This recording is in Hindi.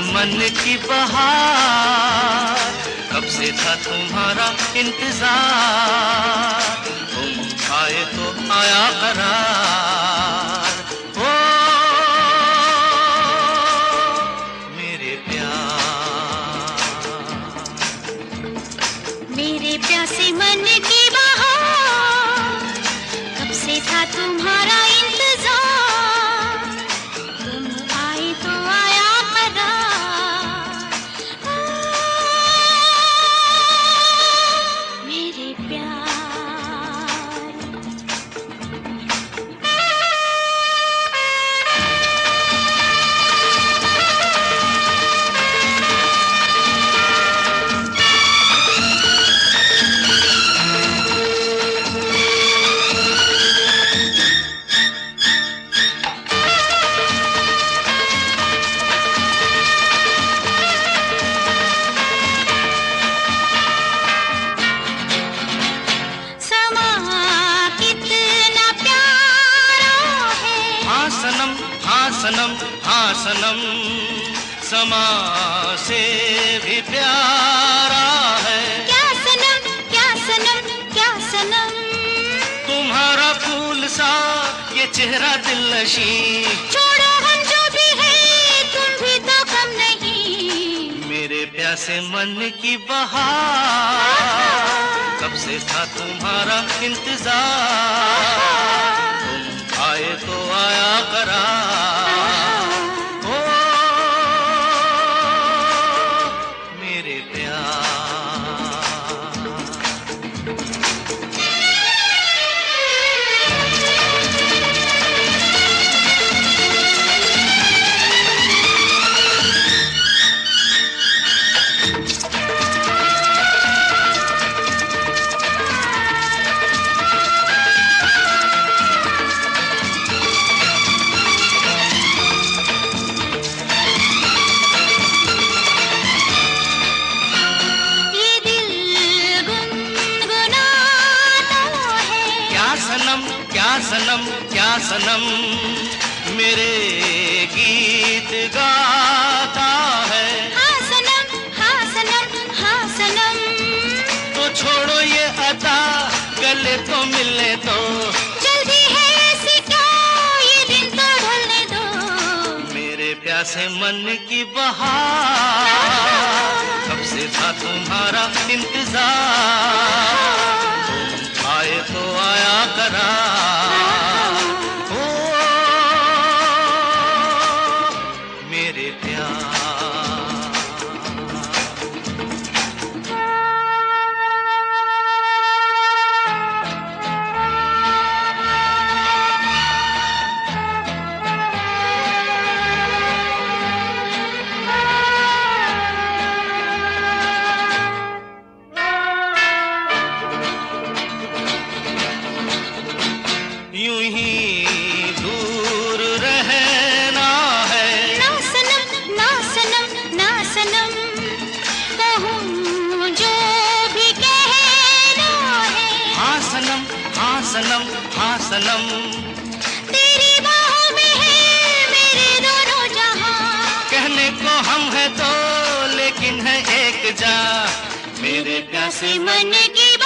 मन की बहार, कब से था तुम्हारा इंतजार, तुम आए तो आया करार। ओ मेरे प्यार, मेरे प्यासे मन की बहार, कब से था तुम्हारा इंतजार, तुम आए तो आया करार। मेरे प्यार, सनम, हाँ सनम, हाँ सनम, समा से भी प्यारा है। क्या सनम, क्या सनम, क्या सनम, तुम्हारा फूल सा ये चेहरा दिलनशी। छोड़ो हम जो भी है, तुम भी तो कम नहीं। मेरे प्यासे मन की बहार, कब से था तुम्हारा इंतजार, तुम आए तो आया करार। ओ मेरे प्यार, क्या सनम, क्या सनम, मेरे गीत गाता है। हाँ सनम, हाँ सनम, हाँ सनम, तो छोड़ो ये अदा, गले तो मिलने दो। जल्दी है ऐसी क्या, ये दिन तो ढलने दो। मेरे प्यासे मन की बहार, कब से था तुम्हारा इंतजार, तुम आए तो आया करार। ओ मेरे प्यार, यूं ही दूर रहना है। ना सनम, ना सनम, ना सनम, कहूँ जो भी कहना है। हाँ सनम, हाँ सनम, हाँ सनम, तेरी बाहों में है मेरे दोनों जहां। कहने को हम है तो लेकिन है एक जा। मेरे प्यासे मन की